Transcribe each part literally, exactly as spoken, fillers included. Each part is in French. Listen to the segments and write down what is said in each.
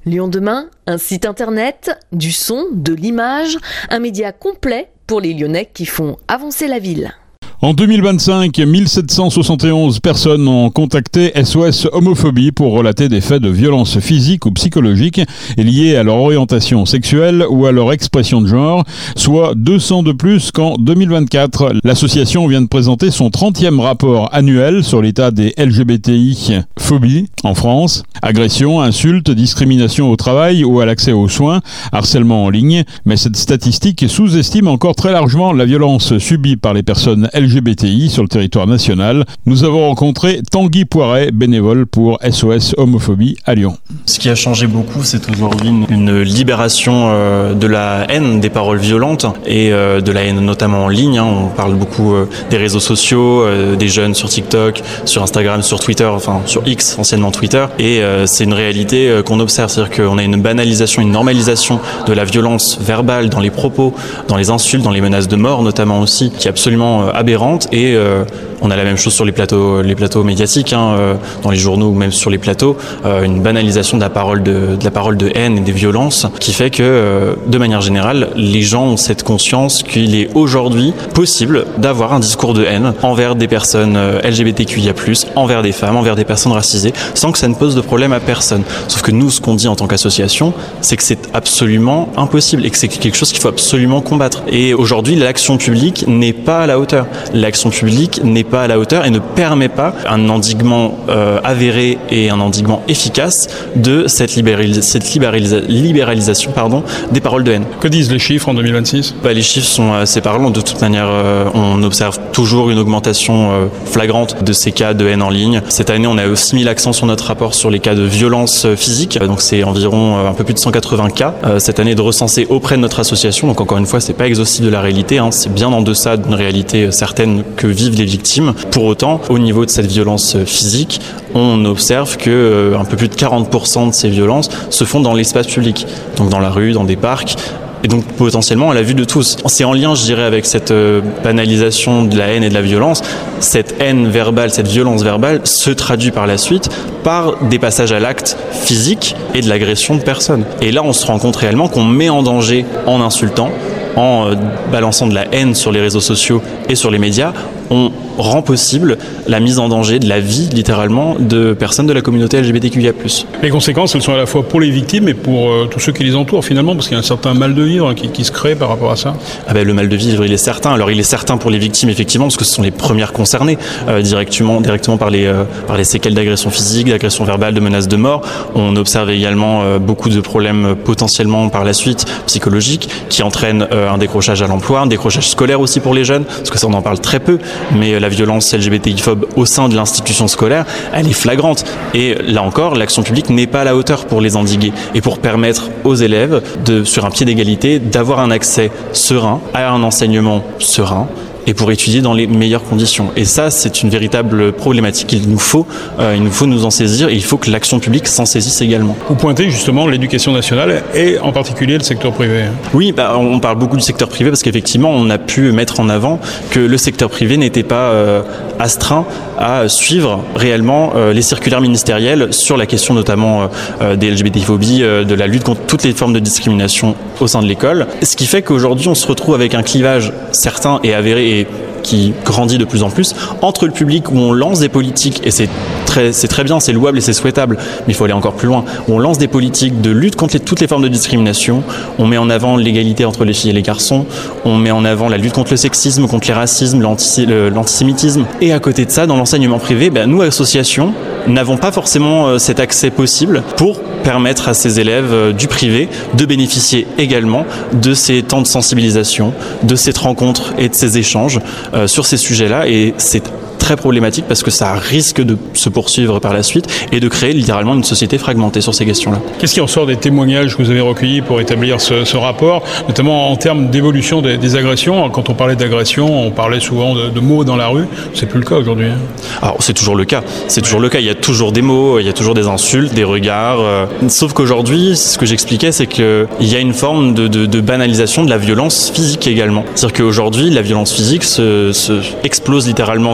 Lyon Demain, un site internet, du son, de l'image, un média complet pour les Lyonnais qui font avancer la ville. En deux mille vingt-cinq, mille sept cent soixante et onze personnes ont contacté S O S Homophobie pour relater des faits de violence physique ou psychologique liés à leur orientation sexuelle ou à leur expression de genre, soit deux cents de plus qu'en deux mille vingt-quatre. L'association vient de présenter son trentième rapport annuel sur l'état des L G B T I phobie en France. Agressions, insultes, discrimination au travail ou à l'accès aux soins, harcèlement en ligne. Mais cette statistique sous-estime encore très largement la violence subie par les personnes L G B T I sur le territoire national. Nous avons rencontré Tanguy Poiret, bénévole pour S O S Homophobie à Lyon. Ce qui a changé beaucoup, c'est aujourd'hui une, une libération euh, de la haine, des paroles violentes et euh, de la haine notamment en ligne. Hein. On parle beaucoup euh, des réseaux sociaux, euh, des jeunes sur TikTok, sur Instagram, sur Twitter, enfin sur X, anciennement Twitter. Et euh, c'est une réalité euh, qu'on observe, c'est-à-dire qu'on a une banalisation, une normalisation de la violence verbale dans les propos, dans les insultes, dans les menaces de mort notamment aussi, qui est absolument euh, aberrante. Et euh, on a la même chose sur les plateaux, les plateaux médiatiques, hein, euh, dans les journaux ou même sur les plateaux, euh, une banalisation de la parole de, de la parole de haine et des violences, qui fait que, euh, de manière générale, les gens ont cette conscience qu'il est aujourd'hui possible d'avoir un discours de haine envers des personnes euh, L G B T Q I A plus, envers des femmes, envers des personnes racisées, sans que ça ne pose de problème à personne. Sauf que nous, ce qu'on dit en tant qu'association, c'est que c'est absolument impossible et que c'est quelque chose qu'il faut absolument combattre. Et aujourd'hui, l'action publique n'est pas à la hauteur. L'action publique n'est pas à la hauteur et ne permet pas un endiguement euh, avéré et un endiguement efficace de cette, libéralis- cette libéralis- libéralisation pardon, des paroles de haine. Que disent les chiffres en deux mille vingt-six ? Bah, les chiffres sont assez parlants. De toute manière, euh, on observe toujours une augmentation euh, flagrante de ces cas de haine en ligne. Cette année, on a aussi mis l'accent sur notre rapport sur les cas de violence physique. Donc c'est environ euh, un peu plus de cent quatre-vingts cas euh, cette année de recensés auprès de notre association. Donc encore une fois, c'est pas exhaustif de la réalité. Hein. C'est bien en deçà d'une réalité certaine que vivent les victimes. Pour autant, au niveau de cette violence physique, on observe que euh, un peu plus de quarante pour cent de ces violences se font dans l'espace public, donc dans la rue, dans des parcs. Et donc potentiellement à la vue de tous. C'est en lien, je dirais, avec cette euh, banalisation de la haine et de la violence. Cette haine verbale, cette violence verbale se traduit par la suite par des passages à l'acte physique et de l'agression de personnes. Et là, on se rend compte réellement qu'on met en danger en insultant, en euh, balançant de la haine sur les réseaux sociaux et sur les médias, on rend possible la mise en danger de la vie, littéralement, de personnes de la communauté L G B T Q I A plus. Les conséquences, elles sont à la fois pour les victimes et pour euh, tous ceux qui les entourent, finalement, parce qu'il y a un certain mal de vivre qui, qui se crée par rapport à ça. Ah ben, le mal de vivre, il est certain. Alors, il est certain pour les victimes, effectivement, parce que ce sont les premières concernées euh, directement, directement par les, euh, par les séquelles d'agression physique, d'agression verbale, de menaces de mort. On observe également euh, beaucoup de problèmes euh, potentiellement par la suite psychologiques qui entraînent euh, un décrochage à l'emploi, un décrochage scolaire aussi pour les jeunes, parce que ça, on en parle très peu, mais euh, la violence L G B T I-phobe au sein de l'institution scolaire, elle est flagrante. Et là encore, l'action publique n'est pas à la hauteur pour les endiguer et pour permettre aux élèves, de, sur un pied d'égalité, d'avoir un accès serein à un enseignement serein et pour étudier dans les meilleures conditions. Et ça, c'est une véritable problématique. Il nous faut, euh, il nous faut nous en saisir et il faut que l'action publique s'en saisisse également. Vous pointez justement l'éducation nationale et en particulier le secteur privé. Oui, bah, on parle beaucoup du secteur privé parce qu'effectivement, on a pu mettre en avant que le secteur privé n'était pas euh, astreint à suivre réellement euh, les circulaires ministérielles sur la question notamment euh, des L G B T I-phobies, euh, de la lutte contre toutes les formes de discrimination au sein de l'école. Ce qui fait qu'aujourd'hui, on se retrouve avec un clivage certain et avéré et qui grandit de plus en plus entre le public où on lance des politiques, et c'est très, c'est très bien, c'est louable et c'est souhaitable, mais il faut aller encore plus loin, où on lance des politiques de lutte contre les, toutes les formes de discrimination, on met en avant l'égalité entre les filles et les garçons, on met en avant la lutte contre le sexisme, contre les racismes, l'anti, le, l'antisémitisme, et à côté de ça, dans l'enseignement privé, ben, nous, associations, n'avons pas forcément euh, cet accès possible pour permettre à ces élèves euh, du privé de bénéficier également de ces temps de sensibilisation, de cette rencontre et de ces échanges euh, sur ces sujets-là, et c'est très problématique parce que ça risque de se poursuivre par la suite et de créer littéralement une société fragmentée sur ces questions-là. Qu'est-ce qui ressort des témoignages que vous avez recueillis pour établir ce, ce rapport, notamment en termes d'évolution des, des agressions? Quand on parlait d'agression, on parlait souvent de, de mots dans la rue. C'est plus le cas aujourd'hui. Alors c'est toujours le cas. C'est ouais. toujours le cas. Il y a toujours des mots, il y a toujours des insultes, des regards. Euh, sauf qu'aujourd'hui, ce que j'expliquais, c'est qu'il y a une forme de, de, de banalisation de la violence physique également. C'est-à-dire qu'aujourd'hui, la violence physique se, se explose littéralement dans l'espace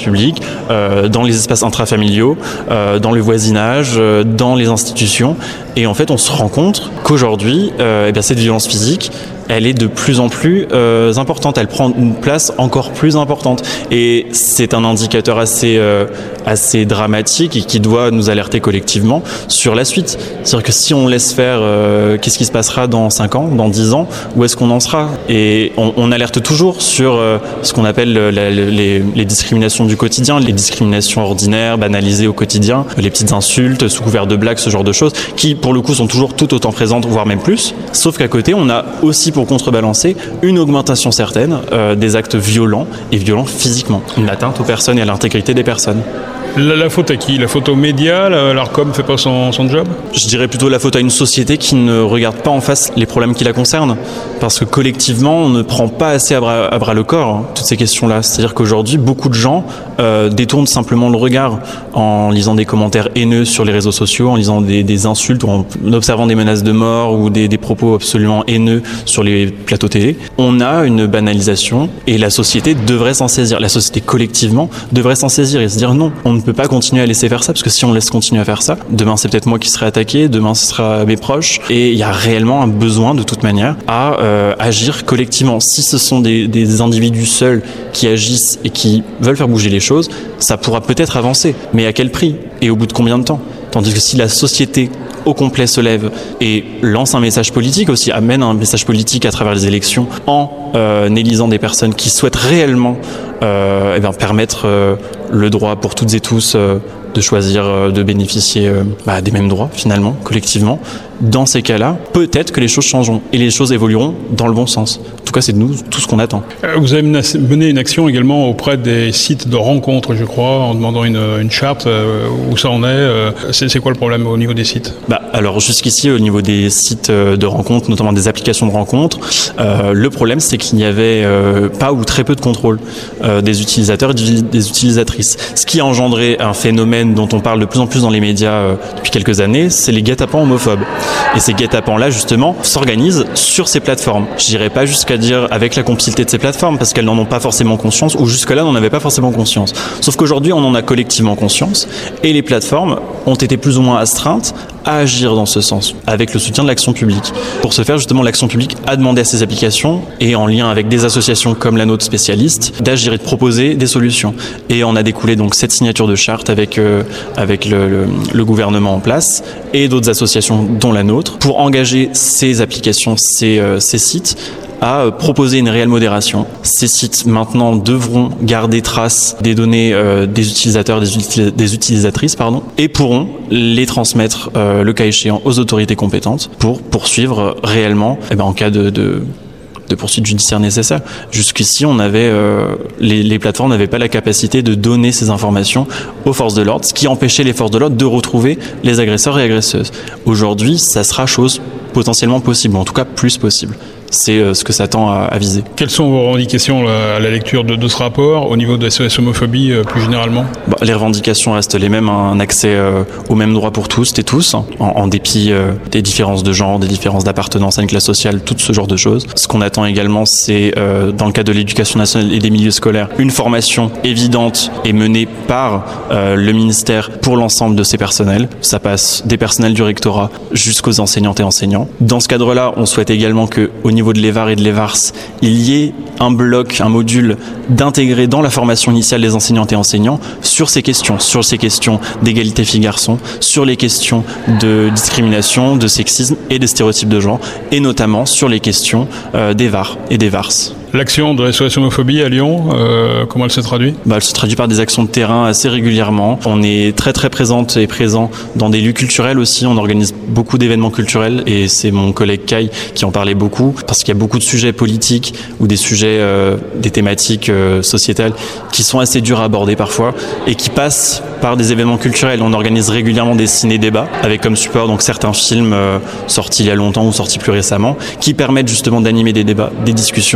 public, euh, dans les espaces intrafamiliaux, euh, dans le voisinage, euh, dans les institutions. Et en fait, on se rend compte qu'aujourd'hui, euh, eh bien, cette violence physique, elle est de plus en plus euh, importante. Elle prend une place encore plus importante. Et c'est un indicateur assez, euh, assez dramatique et qui doit nous alerter collectivement sur la suite. C'est-à-dire que si on laisse faire, euh, qu'est-ce qui se passera dans cinq ans, dans dix ans, où est-ce qu'on en sera? Et on, on alerte toujours sur euh, ce qu'on appelle la, la, les, les discriminations du quotidien, les discriminations ordinaires, banalisées au quotidien, les petites insultes sous couvert de blagues, ce genre de choses, qui pour le coup sont toujours tout autant présentes, voire même plus. Sauf qu'à côté, on a aussi pour contrebalancer une augmentation certaine euh, des actes violents et violents physiquement. Une atteinte aux personnes et à l'intégrité des personnes. La, la faute à qui? La faute aux médias? L'Arcom ne fait pas son, son job? Je dirais plutôt la faute à une société qui ne regarde pas en face les problèmes qui la concernent. Parce que collectivement, on ne prend pas assez à bras, à bras le corps hein, toutes ces questions-là. C'est-à-dire qu'aujourd'hui, beaucoup de gens euh, détournent simplement le regard en lisant des commentaires haineux sur les réseaux sociaux, en lisant des, des insultes ou en observant des menaces de mort ou des, des propos absolument haineux sur les plateaux télé. On a une banalisation et la société devrait s'en saisir. La société collectivement devrait s'en saisir et se dire non, on ne peut pas continuer à laisser faire ça parce que si on laisse continuer à faire ça, demain c'est peut-être moi qui serai attaqué, demain ce sera mes proches et il y a réellement un besoin de toute manière à euh, agir collectivement. Si ce sont des, des individus seuls qui agissent et qui veulent faire bouger les choses, ça pourra peut-être avancer, mais à quel prix et au bout de combien de temps? Tandis que si la société au complet se lève et lance un message politique aussi, amène un message politique à travers les élections en euh, élisant des personnes qui souhaitent réellement euh, eh bien, permettre euh, le droit pour toutes et tous euh, de choisir euh, de bénéficier euh, bah, des mêmes droits finalement, collectivement. Dans ces cas-là, peut-être que les choses changeront et les choses évolueront dans le bon sens. En tout cas, c'est de nous tout ce qu'on attend. Vous avez mené une action également auprès des sites de rencontres, je crois, en demandant une, une charte. Où ça en est? C'est, c'est quoi le problème au niveau des sites? Bah, alors jusqu'ici, au niveau des sites de rencontres, notamment des applications de rencontres, euh, le problème, c'est qu'il n'y avait euh, pas ou très peu de contrôle euh, des utilisateurs et des utilisatrices. Ce qui a engendré un phénomène dont on parle de plus en plus dans les médias euh, depuis quelques années, c'est les guet-apens homophobes. Et ces guet-apens-là, justement, s'organisent sur ces plateformes. Je dirais pas jusqu'à dire avec la complicité de ces plateformes, parce qu'elles n'en ont pas forcément conscience, ou jusque-là, n'en avaient pas forcément conscience. Sauf qu'aujourd'hui, on en a collectivement conscience, et les plateformes ont été plus ou moins astreintes à agir dans ce sens, avec le soutien de l'action publique. Pour ce faire, justement, l'action publique a demandé à ces applications, et en lien avec des associations comme la nôtre spécialiste, d'agir et de proposer des solutions. Et on a découlé donc cette signature de charte avec, euh, avec le, le, le gouvernement en place, et d'autres associations dont la nôtre, pour engager ces applications, ces, euh, ces sites, à proposer une réelle modération. Ces sites maintenant devront garder trace des données euh, des utilisateurs, des, util- des utilisatrices, pardon, et pourront les transmettre euh, le cas échéant aux autorités compétentes pour poursuivre réellement, eh ben, en cas de, de de poursuites judiciaires nécessaires. Jusqu'ici, on avait euh, les, les plateformes n'avaient pas la capacité de donner ces informations aux forces de l'ordre, ce qui empêchait les forces de l'ordre de retrouver les agresseurs et agresseuses. Aujourd'hui, ça sera chose potentiellement possible, en tout cas plus possible. C'est euh, ce que ça tend à, à viser. Quelles sont vos revendications là, à la lecture de, de ce rapport au niveau de S O S homophobie euh, plus généralement? Bah, les revendications restent les mêmes, hein, un accès euh, aux mêmes droits pour tous et tous, en, en dépit euh, des différences de genre, des différences d'appartenance à une classe sociale, tout ce genre de choses. Ce qu'on attend également, c'est euh, dans le cadre de l'éducation nationale et des milieux scolaires, une formation évidente et menée par euh, le ministère pour l'ensemble de ces personnels. Ça passe des personnels du rectorat jusqu'aux enseignantes et enseignants. Dans ce cadre-là, on souhaite également que, au niveau de l'E V A R et de l'E V A R S, il y ait un bloc, un module d'intégrer dans la formation initiale des enseignantes et enseignants sur ces questions, sur ces questions d'égalité filles-garçons, sur les questions de discrimination, de sexisme et des stéréotypes de genre, et notamment sur les questions euh, des V A R et des V A R S. L'action de S O S homophobie à Lyon, euh, comment elle se traduit? Bah, elle se traduit par des actions de terrain assez régulièrement. On est très très présente et présent dans des lieux culturels aussi. On organise beaucoup d'événements culturels et c'est mon collègue Kai qui en parlait beaucoup parce qu'il y a beaucoup de sujets politiques ou des sujets, euh, des thématiques euh, sociétales qui sont assez durs à aborder parfois et qui passent par des événements culturels. On organise régulièrement des ciné-débats avec comme support donc certains films euh, sortis il y a longtemps ou sortis plus récemment qui permettent justement d'animer des débats, des discussions et finalement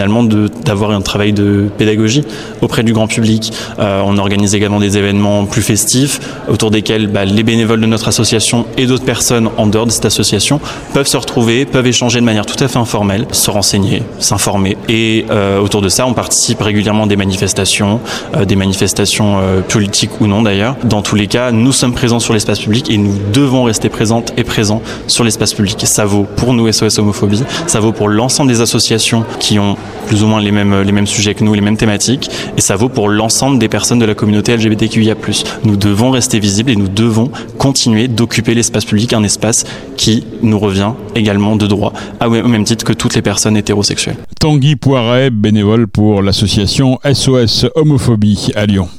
finalement de, d'avoir un travail de pédagogie auprès du grand public. Euh, on organise également des événements plus festifs autour desquels bah, les bénévoles de notre association et d'autres personnes en dehors de cette association peuvent se retrouver, peuvent échanger de manière tout à fait informelle, se renseigner, s'informer. Et euh, autour de ça, on participe régulièrement à des manifestations, euh, des manifestations euh, politiques ou non d'ailleurs. Dans tous les cas, nous sommes présents sur l'espace public et nous devons rester présentes et présents sur l'espace public. Ça vaut pour nous S O S Homophobie, ça vaut pour l'ensemble des associations qui ont plus ou moins les mêmes, les mêmes sujets que nous, les mêmes thématiques, et ça vaut pour l'ensemble des personnes de la communauté L G B T Q I A plus. Nous devons rester visibles et nous devons continuer d'occuper l'espace public, un espace qui nous revient également de droit, au même titre que toutes les personnes hétérosexuelles. Tanguy Poiret, bénévole pour l'association S O S Homophobie à Lyon.